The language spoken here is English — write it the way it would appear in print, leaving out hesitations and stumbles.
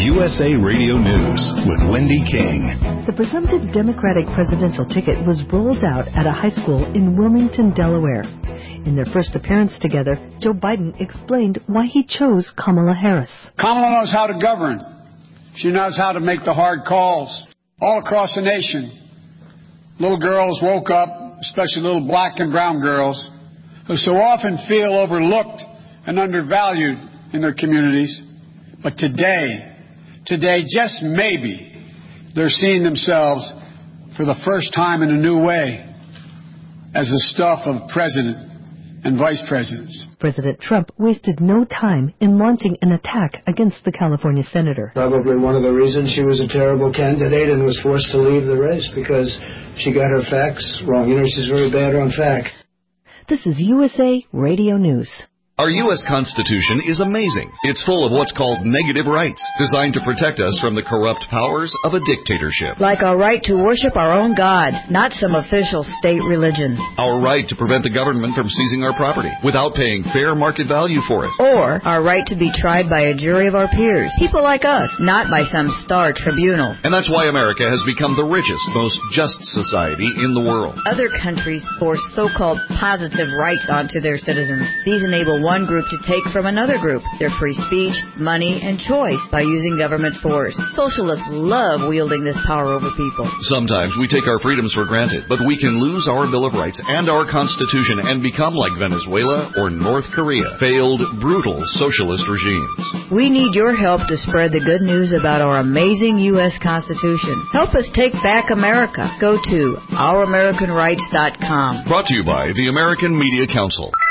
USA Radio News with Wendy King. The presumptive Democratic presidential ticket was rolled out at a high school in Wilmington, Delaware. In their first appearance together, Joe Biden explained why he chose Kamala Harris. Kamala knows how to govern. She knows how to make the hard calls. All across the nation, little girls woke up, especially little black and brown girls, who so often feel overlooked and undervalued in their communities. But today, just maybe, they're seeing themselves for the first time in a new way as the stuff of president and vice presidents. President Trump wasted no time in launching an attack against the California senator. Probably one of the reasons she was a terrible candidate and was forced to leave the race, because she got her facts wrong. You know, she's very bad on facts. This is USA Radio News. Our U.S. Constitution is amazing. It's full of what's called negative rights, designed to protect us from the corrupt powers of a dictatorship. Like our right to worship our own God, not some official state religion. Our right to prevent the government from seizing our property without paying fair market value for it. Or our right to be tried by a jury of our peers, people like us, not by some star tribunal. And that's why America has become the richest, most just society in the world. Other countries force so-called positive rights onto their citizens. These enable one group to take from another group their free speech, money, and choice by using government force. Socialists love wielding this power over people. Sometimes we take our freedoms for granted, but we can lose our Bill of Rights and our Constitution and become like Venezuela or North Korea, failed, brutal socialist regimes. We need your help to spread the good news about our amazing U.S. Constitution. Help us take back America. Go to ouramericanrights.com. Brought to you by the American Media Council.